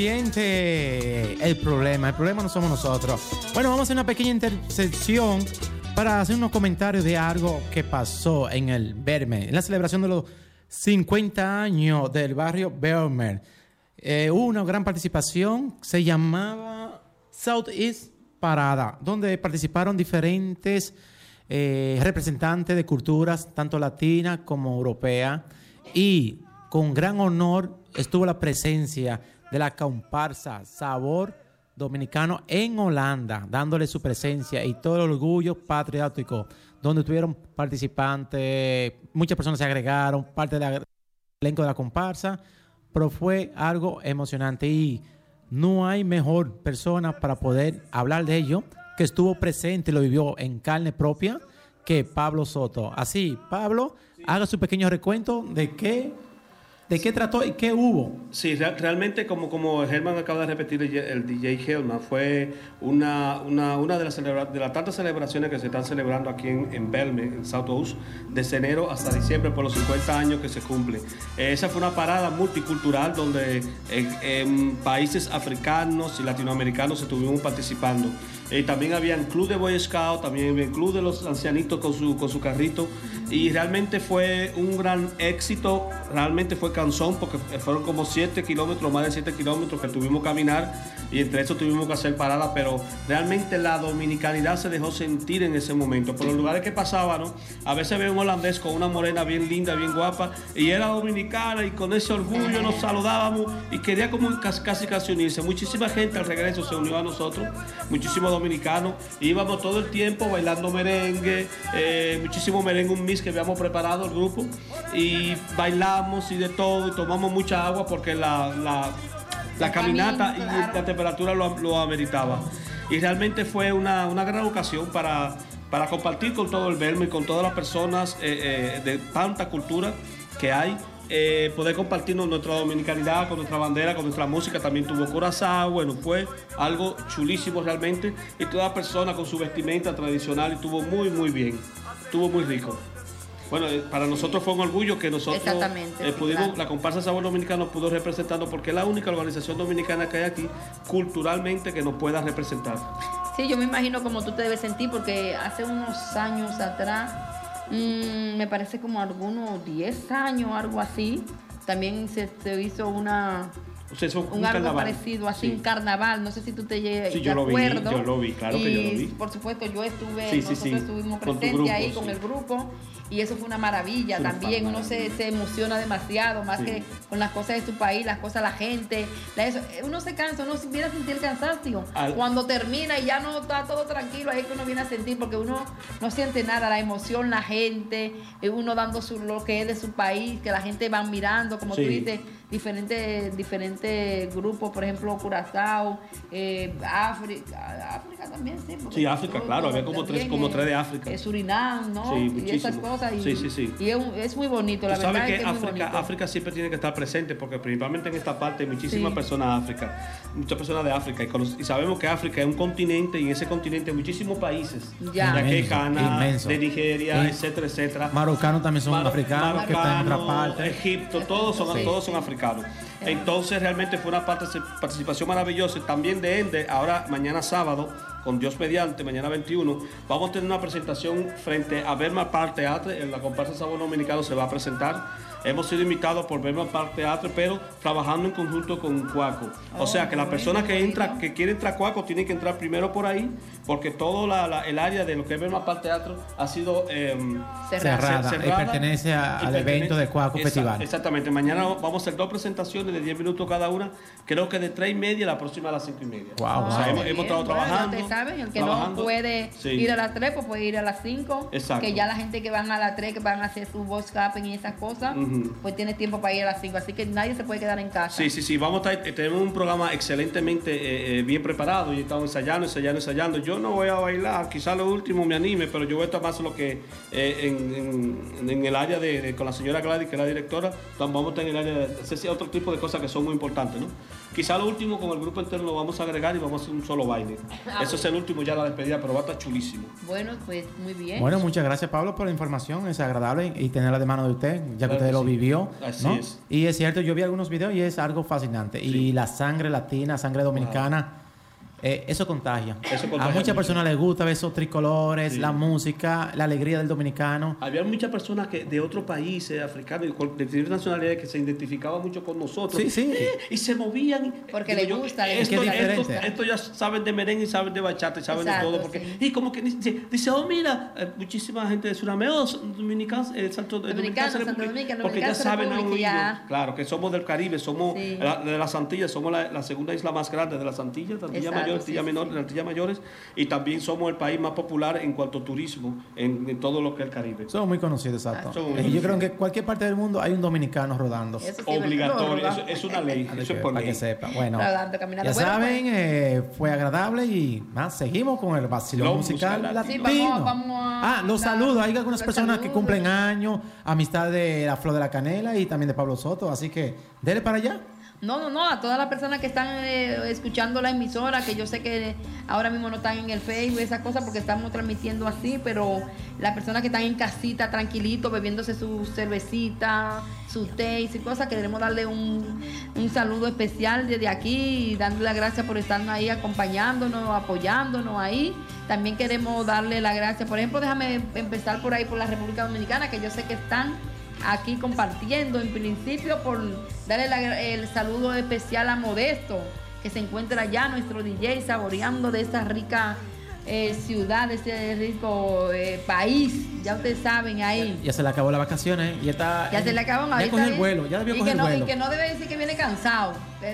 oyente, el problema, el problema no somos nosotros. Bueno, vamos a hacer una pequeña intersección para hacer unos comentarios de algo que pasó en el Belmer, en la celebración de los cincuenta años del barrio Belmer. Eh, hubo una gran participación, se llamaba Southeast Parada, donde participaron diferentes eh, representantes de culturas, tanto latinas como europeas, y con gran honor estuvo la presencia de la comparsa Sabor Dominicano en Holanda, dándole su presencia y todo el orgullo patriótico, donde tuvieron participantes, muchas personas se agregaron, parte del elenco de la comparsa, pero fue algo emocionante y no hay mejor persona para poder hablar de ello, que estuvo presente y lo vivió en carne propia, que Pablo Soto. Así, Pablo, haga su pequeño recuento de qué, de qué trató y qué hubo. Sí, real, realmente como, como Germán acaba de repetir, el, el D J Helman fue una, una, una de, las celebra, de las tantas celebraciones que se están celebrando aquí en, en Belmer, en Southeast, desde enero hasta diciembre por los cincuenta años que se cumplen. Eh, esa fue una parada multicultural donde eh, eh, países africanos y latinoamericanos estuvimos participando. Eh, también había un club de Boy Scout, también había un club de los ancianitos con su, con su carrito, y realmente fue un gran éxito. Realmente fue cansón porque fueron como siete kilómetros, más de siete kilómetros que tuvimos que caminar, y entre eso tuvimos que hacer paradas, pero realmente la dominicanidad se dejó sentir en ese momento. Por los lugares que pasaban, ¿no? A veces había un holandés con una morena bien linda, bien guapa, y era dominicana, y con ese orgullo nos saludábamos y quería como casi casi, casi unirse. Muchísima gente al regreso se unió a nosotros, muchísimos dominicanos, íbamos todo el tiempo bailando merengue, eh, muchísimo merengue, un mix que habíamos preparado el grupo, y bailamos y de todo, y tomamos mucha agua porque la, la, la caminata y la temperatura lo, lo ameritaba. Y realmente fue una, una gran ocasión para, para compartir con todo el Belmer y con todas las personas eh, eh, de tanta cultura que hay. Eh, poder compartirnos nuestra dominicanidad con nuestra bandera, con nuestra música. También tuvo Curazao. Bueno, fue algo chulísimo realmente, y toda persona con su vestimenta tradicional, y estuvo muy muy bien, estuvo muy rico. Bueno, eh, para nosotros fue un orgullo que nosotros eh, pudimos, claro. La comparsa Sabor Dominicano pudo representarnos, porque es la única organización dominicana que hay aquí culturalmente que nos pueda representar. Sí, yo me imagino cómo tú te debes sentir, porque hace unos años atrás, Mm, me parece como algunos diez años, algo así. También se, se hizo una o sea, un, un algo carnaval. Parecido así, sí. Un carnaval. No sé si tú te llegas sí, de yo lo acuerdo. Vi, yo lo vi, claro y, que yo lo vi. Por supuesto, yo estuve, sí, nosotros sí, sí. estuvimos presentes ahí con sí. el grupo. Y eso fue una maravilla sí, también. Uno se, se emociona demasiado, más sí. que con las cosas de su país, las cosas de la gente. La eso. Uno se cansa, uno viene a sentir el cansancio. Al... Cuando termina y ya no está todo tranquilo, ahí es que uno viene a sentir, porque uno no siente nada, la emoción, la gente, uno dando su, lo que es de su país, que la gente va mirando, como sí. tú dices, diferentes, diferentes grupos, por ejemplo, Curazao, eh, África, África también, sí. Sí, África, todo, claro, había como tres, como tres de África. Eh, Surinam, ¿no? Sí, y esas cosas. Y, sí, sí, sí. y es, es muy bonito, la verdad. Sabes que, es que África, es muy bonito. África siempre tiene que estar presente, porque principalmente en esta parte hay muchísimas sí. personas de África, muchas personas de África, y, con los, y sabemos que África es un continente, y en ese continente hay muchísimos países. Ya. De aquí Ghana, de Nigeria, sí. etcétera, etcétera. Maroccanos también son Mar africanos, Marocano, que están en otra parte. Egipto, todos son, sí. todos son africanos. Entonces realmente fue una parte- participación maravillosa. También de Ende, ahora mañana sábado, con Dios mediante, mañana veintiuno, vamos a tener una presentación frente a Belmar Park Theatre. En la comparsa Sabor Dominicano se va a presentar. Hemos sido invitados por Belmar Park Theatre, pero trabajando en conjunto con Cuaco. O Oh, sea que las bueno, personas que bueno. entran, que quieren entrar a Cuaco, tienen que entrar primero por ahí, porque todo la- la- el área de lo que es Belmar Park Theatre ha sido eh, Cerrada, cer- y pertenece a- y al pertenece- evento de Cuaco Exa- Festival. Exactamente. Mañana vamos a hacer dos presentaciones de diez minutos cada una. Creo que de tres y media, la próxima a las cinco y media. Wow, O sea, wow. hemos, hemos estado Bueno, trabajando. ustedes saben, el que no trabajando. puede Sí. ir a las tres, pues puede ir a las cinco. Exacto. Que ya la gente que van a las tres, que van a hacer su voz capping y esas cosas, Ujú. pues tiene tiempo para ir a las cinco. Así que nadie se puede quedar en casa. Sí, sí, sí, vamos a estar, eh, tenemos un programa excelentemente eh, eh, bien preparado y estamos ensayando, ensayando, ensayando. Yo no voy a bailar, quizás lo último me anime, pero yo voy a estar más lo que eh, en, en- en el área de, de- con la señora Gladys, que es la directora, tam- vamos a estar en el área de hacer sí, otro tipo de cosas que son muy importantes, ¿no? Quizás lo último con el grupo entero lo vamos a agregar y vamos a hacer un solo baile. Eso es el último, ya la despedida, pero va a estar chulísimo. Bueno, pues muy bien. Bueno, muchas gracias, Pablo, por la información. Es agradable y tenerla de mano de usted, ya que Claro usted que lo sí. vivió. Así ¿no? es. Y es cierto, yo vi algunos videos y es algo fascinante. Sí. Y la sangre latina, sangre dominicana, eh, eso contagia. Eso contagia A muchas mucho. personas les gusta ver esos tricolores, Sí. la música, la alegría del dominicano. Había muchas personas que de otros países, africanos, y de diferentes nacionalidades, que se identificaban mucho con nosotros. Sí, sí. Eh, y se movían. y- Porque digo les gusta, les Esto, gusta. Es que es esto- diferente. esto ya saben de merengue y saben de bachata y saben Exacto, de todo. Porque, sí. Y como que dice, dice, oh, mira, eh, muchísima gente de Sudamérica, oh, son dominicanos, eh, Santo, eh, Dominicanos, Dominicana, Santo República, Dominicano, porque ya Dominicana, saben, han República, oído. ya. Claro, que somos del Caribe, somos Sí. la- de las Antillas, somos la, la segunda isla más grande de las Antillas, de Antillas Exacto, Mayores, sí, Antillas sí, Menores, sí. de Antillas Mayores, y también somos el país más popular en cuanto a turismo en, en todo lo que es el Caribe. Son muy conocidos, exacto. Son muy Eh, yo creo conocidos. que en cualquier parte del mundo hay un dominicano rodando. Eso sí, ¿verdad? Obligatorio, Todo, eso, es una ley, Para eso que, es por para que ley. sepa. Bueno, Rodando, caminando. ya Bueno, saben, eh, fue agradable y más, seguimos con el vacilón Lo musical musical latino. Sí, vamos- vamos a ah, los dar saludos. Hay algunas los personas que saludos. cumplen años, amistad de la Flor de la Canela y también de Pablo Soto. Así que, dele para allá. No, no, no, a todas las personas que están eh, escuchando la emisora, que yo sé que ahora mismo no están en el Facebook, esas cosas, porque estamos transmitiendo así, pero las personas que están en casita, tranquilitos, bebiéndose su cervecita, su té y su cosas, queremos darle un, un saludo especial desde aquí y dándole las gracias por estar ahí acompañándonos, apoyándonos ahí. También queremos darle las gracias, por ejemplo, déjame empezar por ahí, por la República Dominicana, que yo sé que están aquí compartiendo, en principio por darle la- el saludo especial a Modesto, que se encuentra allá, nuestro D J, saboreando de esta rica eh, ciudad, de este rico eh, país, ya ustedes saben ahí. Ya se le acabó las vacaciones y está. Ya se le acaban Ya ahorita. cogió el bien. vuelo, ya debió y coger que el no, vuelo. Y que no debe decir que viene cansado.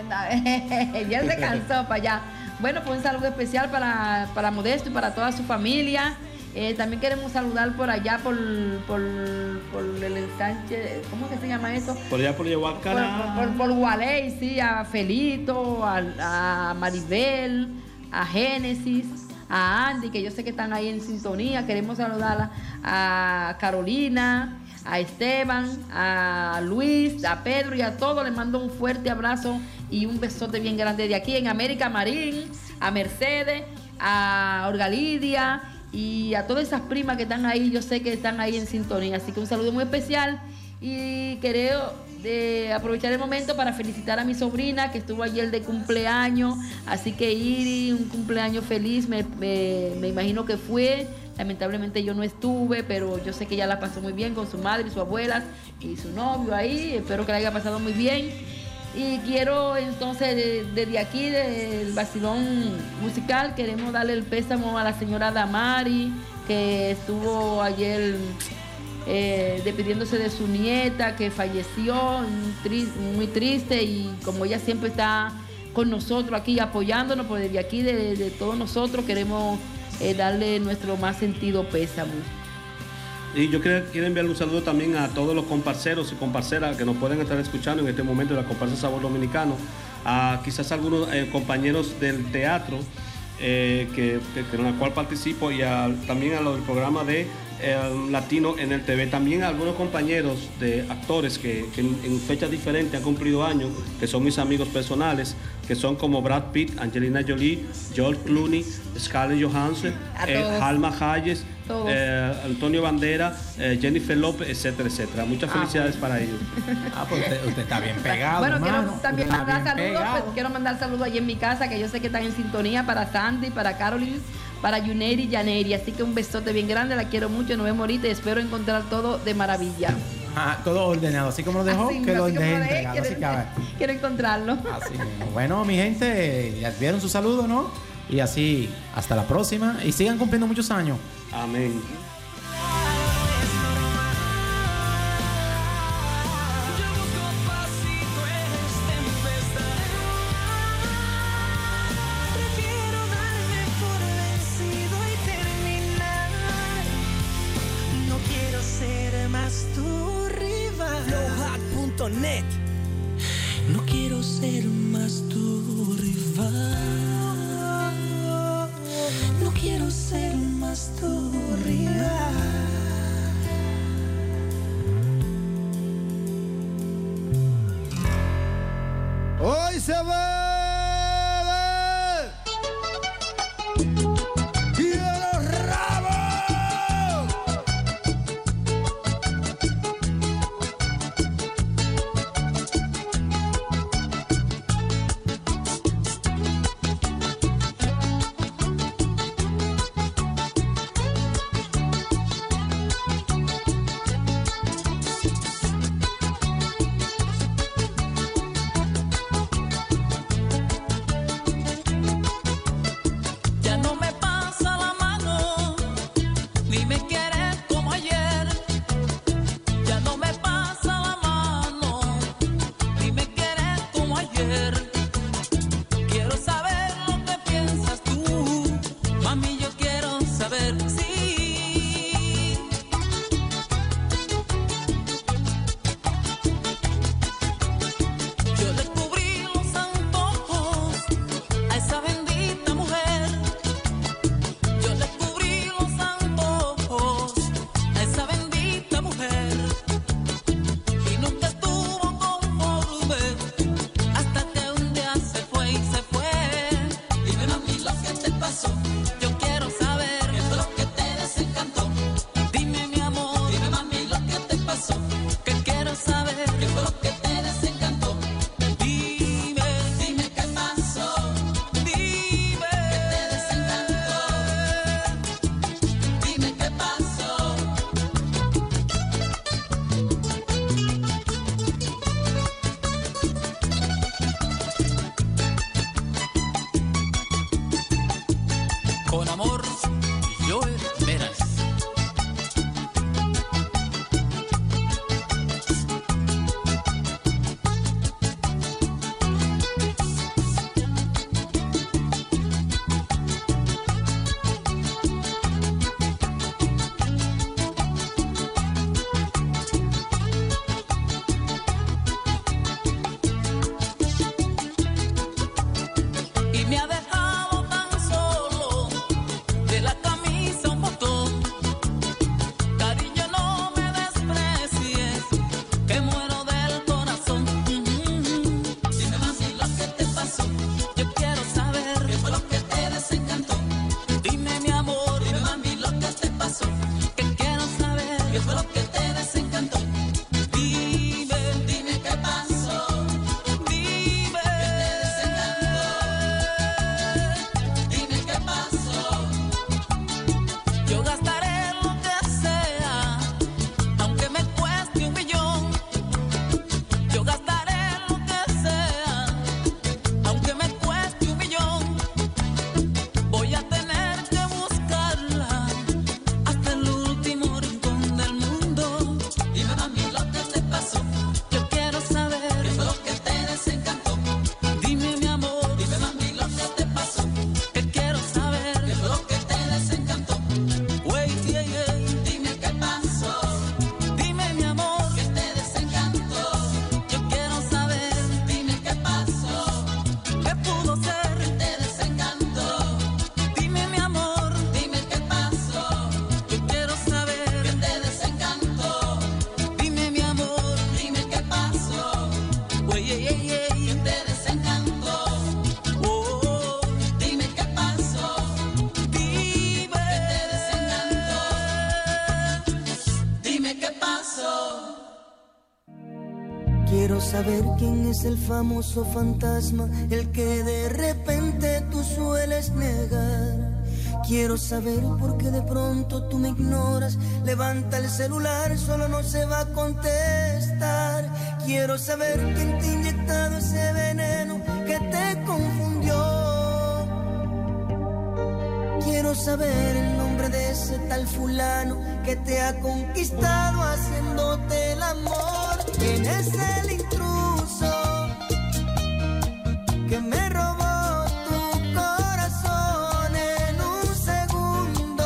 Ya se cansó para allá. Bueno, pues un saludo especial para, para Modesto y para toda su familia. Eh, también queremos saludar por allá, por, por, por el Sánchez, ¿cómo que se llama eso? Por allá por Por, Yahuacara. por, por, por Gualey, sí, a Felito, a, a Maribel, a Génesis, a Andy, que yo sé que están ahí en sintonía. Queremos saludar a, a Carolina, a Esteban, a Luis, a Pedro y a todos. Les mando un fuerte abrazo y un besote bien grande de aquí en América Marín, a Mercedes, a Orgalidia y a todas esas primas que están ahí. Yo sé que están ahí en sintonía. Así que un saludo muy especial. Y quiero eh, aprovechar el momento para felicitar a mi sobrina que estuvo ayer de cumpleaños. Así que Iri, un cumpleaños feliz, me, me, me imagino que fue. Lamentablemente yo no estuve, pero yo sé que ella la pasó muy bien con su madre y su abuela y su novio ahí. Espero que la haya pasado muy bien. Y quiero entonces de- desde aquí, del vacilón musical, queremos darle el pésamo a la señora Damari, que estuvo ayer eh, despidiéndose de su nieta, que falleció, un tri- muy triste, y como ella siempre está con nosotros aquí apoyándonos, pues desde aquí, de, de todos nosotros, queremos eh, darle nuestro más sentido pésamo. Y yo quiero, quiero enviarle un saludo también a todos los comparceros y comparceras que nos pueden estar escuchando en este momento de la comparsa Sabor Dominicano, a quizás algunos eh, compañeros del teatro eh, que, que, que en la cual participo, y a- también a los del programa de eh, Latino en el T V, también a algunos compañeros de actores que, que en, en fechas diferentes han cumplido años, que son mis amigos personales, que son como Brad Pitt, Angelina Jolie, George Clooney, Scarlett Johansson, A eh, todos. Alma Hayes, todos. eh, Antonio Bandera, eh, Jennifer López, etcétera, etcétera. Muchas Ah, felicidades bueno. para ellos. Ah, pues usted, usted está bien pegado, Bueno, quiero hermano. también Usted está mandar bien saludos, pegado. pues, quiero mandar saludos allí en mi casa, que yo sé que están en sintonía, para Sandy, para Caroline, para Yuneri y Yaneri. Así que un besote bien grande, la quiero mucho, nos vemos ahorita y espero encontrar todo de maravilla. Ah, todo ordenado, así como lo dejó, Así, que lo así como deje lo dejé, entregado. Así quiero, que, a ver. quiero encontrarlo. Así mismo. Bueno, mi gente, ya vieron su saludo, ¿no? Y así, hasta la próxima. Y sigan cumpliendo muchos años. Amén. Prefiero darme por vencido y terminar. No quiero ser más tu rival. Flowhack punto net. No quiero ser más tu rival. No quiero ser más tu rival. Hoy se ve y de los rabos. Ya no me pasa la mano, ni me quieres como ayer. Ya no me pasa la mano, ni me quieres como ayer. Quiero saber lo que piensas tú, mami, yo quiero saber si yo descubrí los antojos a esa bendita mujer. Yo descubrí los antojos a esa bendita mujer y nunca estuvo conforme hasta que un día se fue y se fue. Dime mami lo que te pasó, yo quiero saber qué fue lo que te desencantó. Dime mi amor, dime mami lo que te pasó, que quiero saber qué fue lo que te desencantó. Dime, dime qué pasó, dime que te desencantó. Dime qué pasó. Con amor, Joel Veras. Y me ha dejado tan solo, de la camisa un Quiero saber quién es el famoso fantasma, el que de repente tú sueles negar. Quiero saber por qué de pronto tú me ignoras. Levanta el celular, solo no se va a contestar. Quiero saber quién te ha inyectado ese veneno que te confundió. Quiero saber el nombre de ese tal fulano que te ha conquistado haciéndote el amor. ¿Quién es el intruso que me robó tu corazón en un segundo?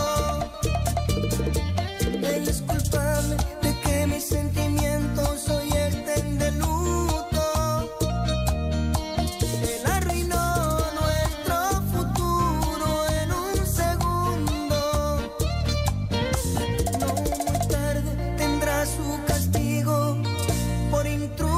Él es culpable de que mis sentimientos hoy estén de luto. Él arruinó nuestro futuro en un segundo. No muy tarde tendrá su castigo por intruso.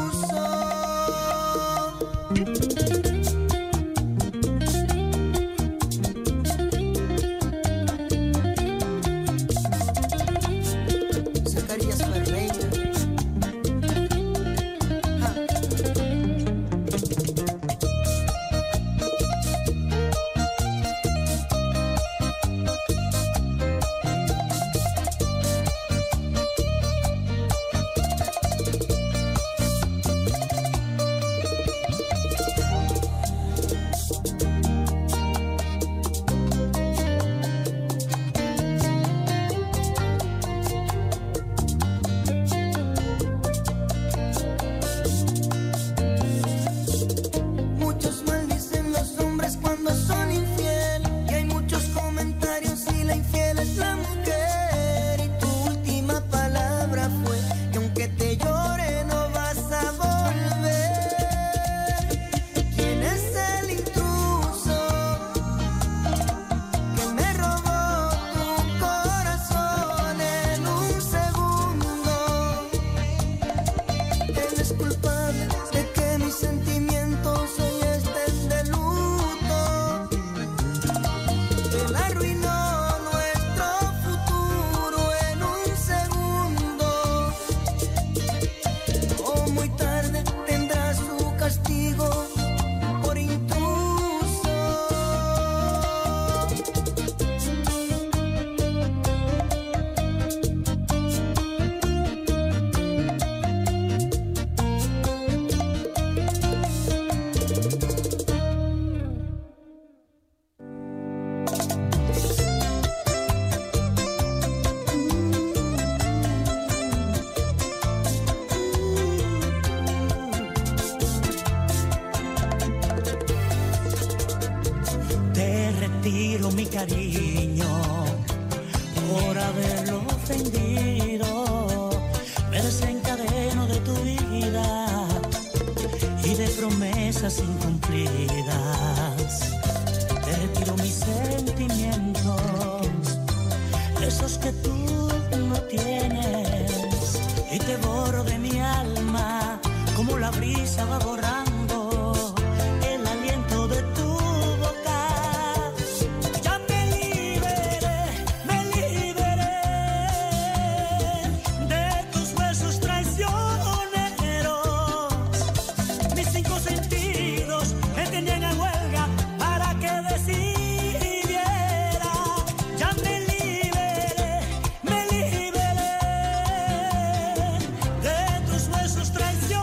Zacarías Ferreira. Ja. Muchos maldicen los hombres cuando son infiel, y hay muchos comentarios y la infiel es la mujer. Y tu última palabra fue que aunque te llore no vas a volver. ¿Quién es el intruso que me robó tu corazón en un segundo? Él es culpable de que mis sentimientos hoy estén de luto. Él arruinó nuestro futuro en un segundo. O muy tarde tendrá su castigo por intruso. Te retiro mi cariño por haberlo ofendido. Me desencadeno de tu vida y de promesas incumplidas. Te retiro mis sentimientos, esos que tú no tienes, y te borro de mi alma como la brisa va borrando el aliento de tu boca. Ya me liberé, me liberé de tus besos traicioneros. Mis cinco sentidos me tenían en huelga para que decidiera. Ya me liberé, me liberé de tus besos traicioneros.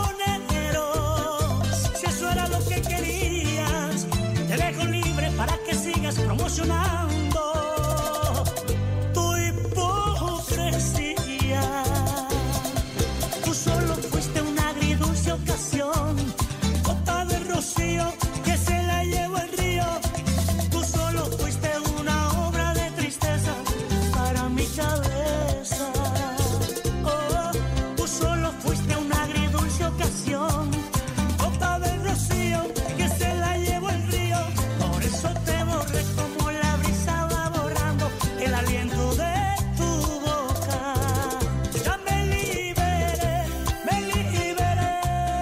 Si eso era lo que querías, te dejo libre para que sigas promocionando tu hipocresía. Tú solo fuiste una agridulce ocasión, gota de rocío que se la llevó el río. Tú solo fuiste una obra de tristeza para mi cabeza. Oh, tú solo fuiste una agridulce ocasión, gota de rocío que se la llevó el río. Por eso te borré como la brisa va borrando el aliento de tu boca. Ya me liberé, me liberé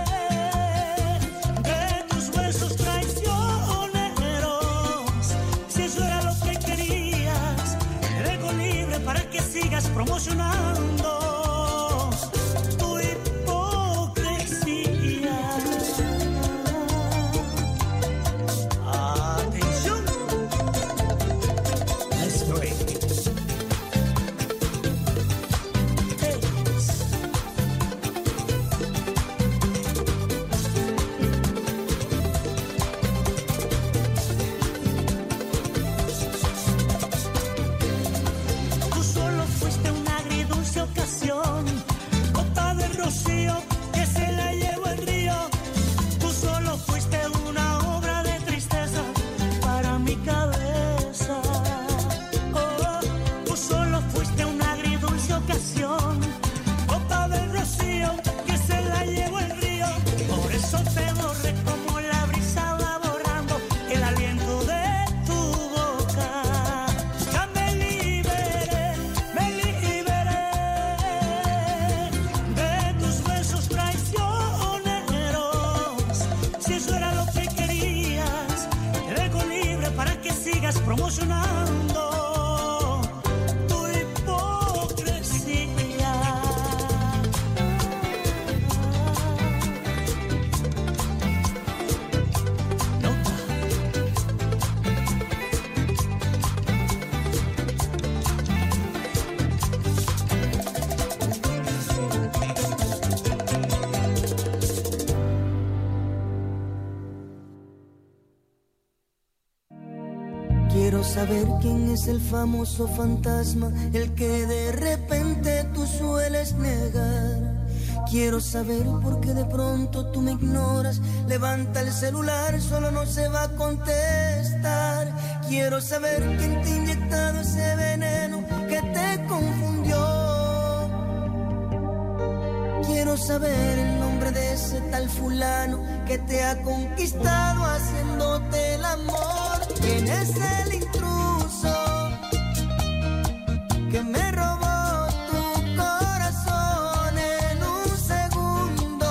de tus besos traicioneros. Si eso era lo que querías, te dejo libre para que sigas promocionando tu hipocresía. promocionando tu hipocresía. Nota. Quiero saber quién es el famoso fantasma, el que de repente tú sueles negar. Quiero saber por qué de pronto tú me ignoras. Levanta el celular, solo no se va a contestar. Quiero saber quién te ha inyectado ese veneno que te confundió. Quiero saber el nombre de ese tal fulano que te ha conquistado haciéndote el amor. ¿Quién es el intruso que me robó tu corazón en un segundo?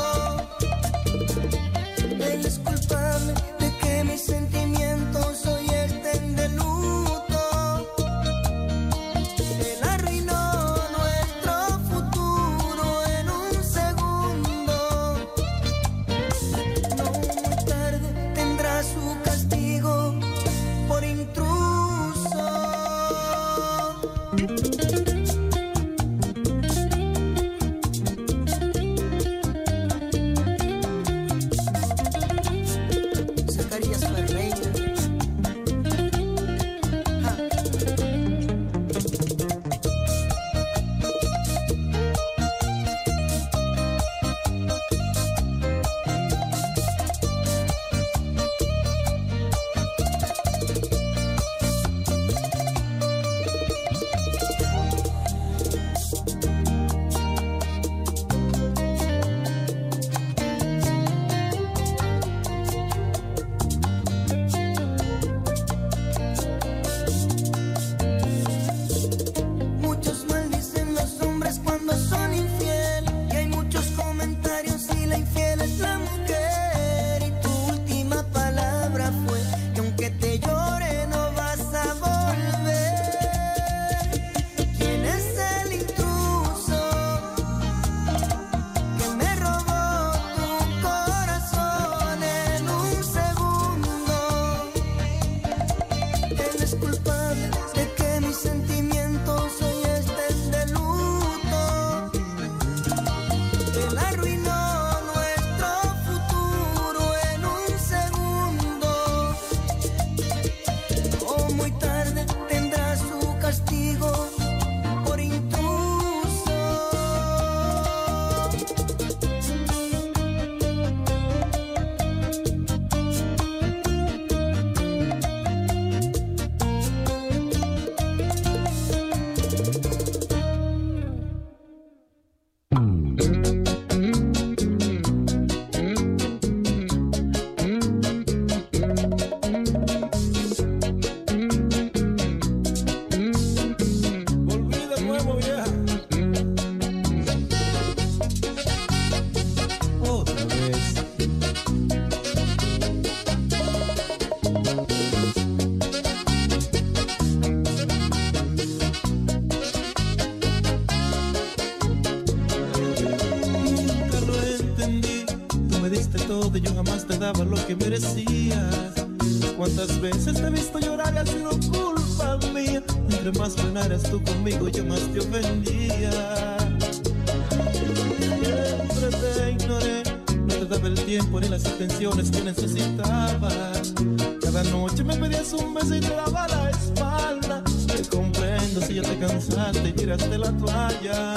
Él es culpable de que mis sentimientos hoy estén de luto. Él arruinó nuestro futuro en un segundo. No muy tarde tendrá su castigo por intruso. Zacarías Ferreira. Ja. Muchos maldicen los hombres cuando son infiel, y hay muchos comentarios y la infiel es la mujer. Y tu última palabra fue que aunque te llore no vas a volver. ¿Quién es el intruso que me robó tu corazón en un segundo? Él es culpable de que mis sentimientos hoy estén de luto. Él arruinó nuestro futuro en un segundo. Oh, muy tarde tendrá su castigo por intruso. Volví de nuevo, vieja. Otra vez. Nunca lo entendí, tú me diste todo y yo jamás te daba lo que merecías. Cuántas veces te he visto llorar y ha sido culpa mía. Entre más penaras tú conmigo yo más te ofendía. Siempre te ignoré, no te daba el tiempo ni las atenciones que necesitabas. Cada noche me pedías un beso y te daba la espalda. Te comprendo si ya te cansaste y tiraste la toalla.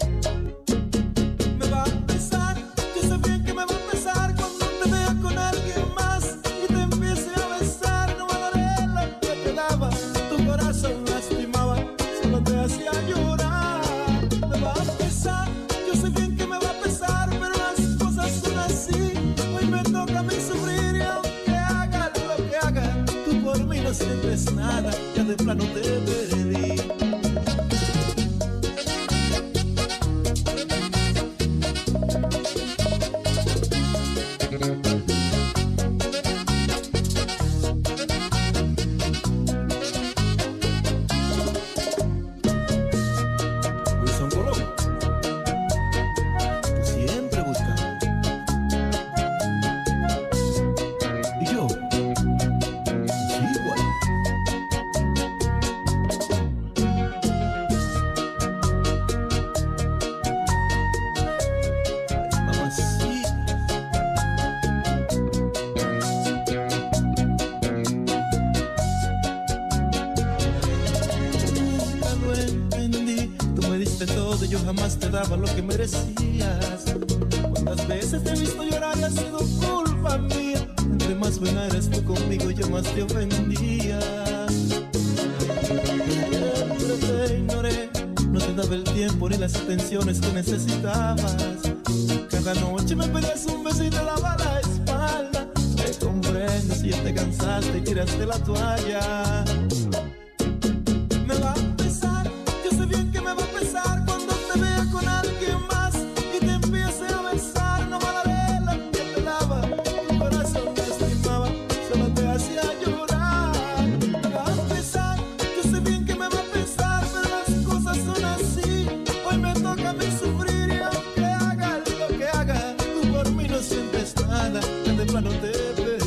Me va a pesar, yo sé bien que me va a pesar cuando te vea con alguien más y te empiece a besar. No me daré lo que te daba, tu corazón lastimaba, solo te hacía llorar. Me va a pesar, yo sé bien que me va a pesar, pero las cosas son así. Hoy me toca a mí sufrir y aunque haga lo que haga, tú por mí no sientes nada, ya de plano te perdí. todo y yo jamás te daba lo que merecías. Cuántas veces te he visto llorar y ha sido culpa mía. Entre más buena eres tú conmigo, yo más te ofendía. Siempre te ignoré, no te daba el tiempo ni las atenciones que necesitabas. Cada noche me pedías un besito y lava la espalda. Me comprendo si ya te cansaste y tiraste la toalla. Me va a pesar, yo sé bien que me va a pesar cuando te vea con alguien más y te empiece a besar. No valaré la que te daba, tu corazón me estimaba, solo te hacía llorar. Me va a pesar, yo sé bien que me va a pesar, pero las cosas son así. Hoy me toca a mí sufrir y aunque haga lo que haga, tú por mí no sientes nada, que de plano te pedí.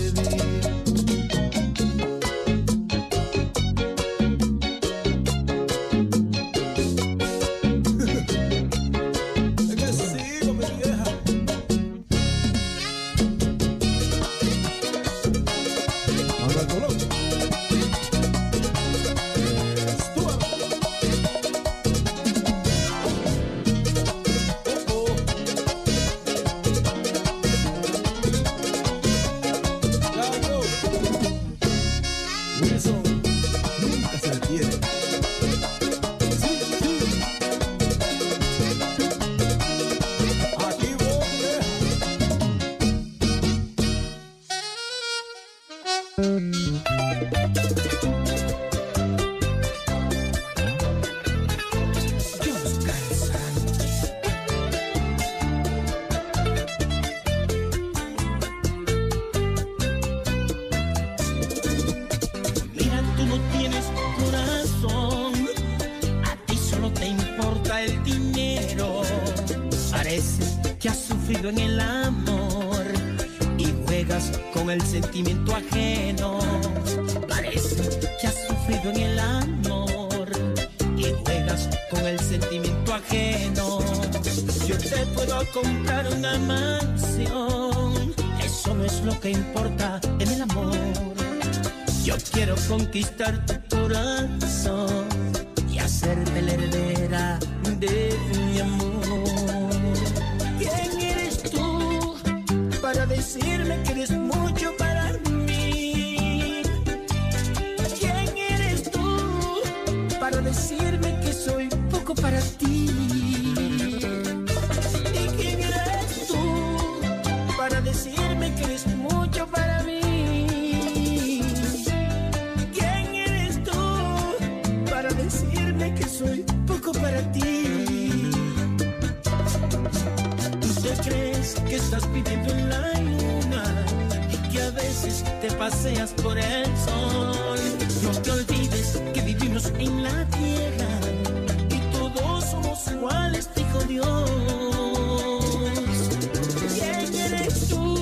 En el amor y juegas con el sentimiento ajeno. Parece que has sufrido en el amor y juegas con el sentimiento ajeno. Yo te puedo comprar una mansión, eso no es lo que importa en el amor. Yo quiero conquistar tu corazón y hacerte la heredera de mi amor. Para decirme que eres mucho para mí. ¿Quién eres tú? Para decirme que soy poco para ti. ¿Y quién eres tú? Para decirme que eres mucho para mí. ¿Quién eres tú? Para decirme que soy poco para ti. ¿Tú crees que estás viviendo en la luna y que a veces te paseas por el sol? No te olvides que vivimos en la tierra y todos somos iguales, dijo Dios. ¿Quién eres tú?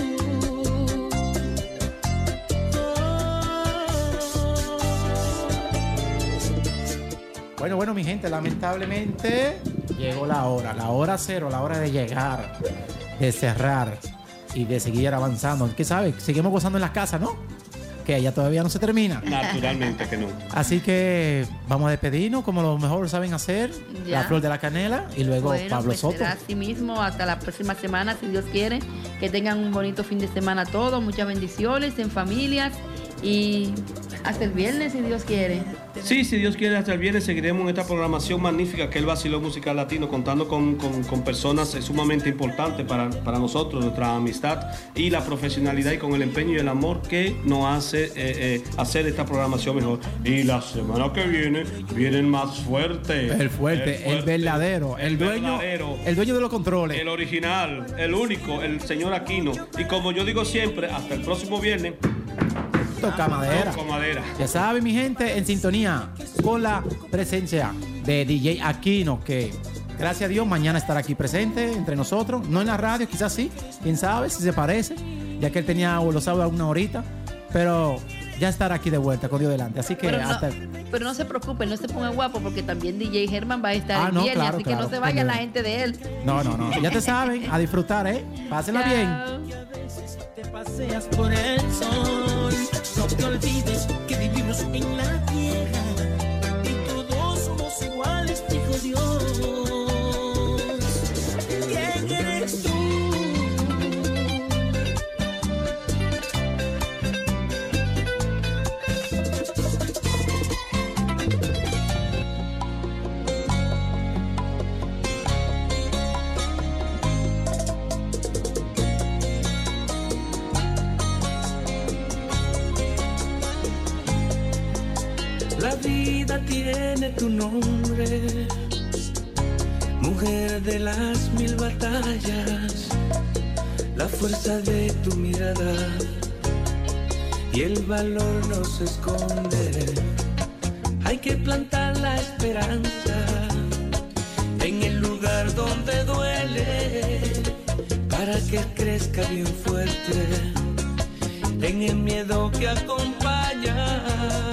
Bueno, bueno, mi gente, lamentablemente llegó la hora, la hora cero, la hora de llegar, de cerrar y de seguir avanzando. ¿Qué sabes? Seguimos gozando en las casas, ¿no? Que allá todavía no se termina. Naturalmente que no. Así que vamos a despedirnos como lo mejor saben hacer. Ya. La Flor de la Canela y luego Bueno, Pablo pues Soto. será así mismo hasta la próxima semana, si Dios quiere. Que tengan un bonito fin de semana todos, muchas bendiciones en familias y hasta el viernes, si Dios quiere. Sí, si Dios quiere, hasta el viernes seguiremos en esta programación magnífica que es el Vacilón Musical Latino, contando con, con, con personas sumamente importantes para, para nosotros, nuestra amistad y la profesionalidad y con el empeño y el amor que nos hace eh, eh, hacer esta programación mejor. Y la semana que viene, vienen más fuerte. El fuerte, el, el verdadero, el, el dueño, verdadero, el dueño de los controles. El original, el único, el señor Aquino. Y como yo digo siempre, hasta el próximo viernes. Toca madera. Toca madera. Ya saben, mi gente, en sintonía con la presencia de D J Aquino, que gracias a Dios mañana estará aquí presente entre nosotros. No en la radio, quizás sí, quién sabe si se parece, ya que él tenía los sábados una horita, pero ya estará aquí de vuelta con Dios delante. Así que pero, hasta... no, pero no se preocupen, no se pongan guapos porque también D J Germán va a estar ah, el no, viernes, claro, así claro, que no se vaya también. la gente de él. No, no, no. Ya te saben, a disfrutar, ¿eh? Pásenla Chao. bien. Y a veces te paseas por el sol. No te olvides que vivimos en la tierra y todos somos iguales, dijo Dios. La vida tiene tu nombre, mujer de las mil batallas, la fuerza de tu mirada y el valor no se esconde. Hay que plantar la esperanza en el lugar donde duele, para que crezca bien fuerte en el miedo que acompaña.